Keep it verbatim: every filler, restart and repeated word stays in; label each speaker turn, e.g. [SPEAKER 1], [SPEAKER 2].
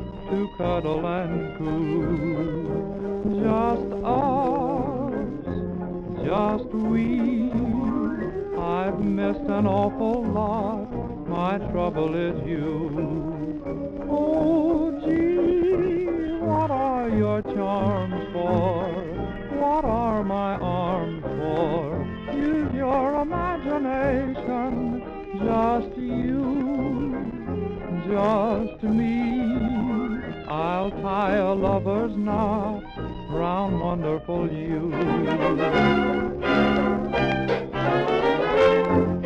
[SPEAKER 1] to cuddle and coo. Just us, just we. I've missed an awful lot. My trouble is you. Oh, gee, what are your charms for? What are my arms for? Use your imagination. Just you, just me. I'll tie a lover's knot round wonderful you.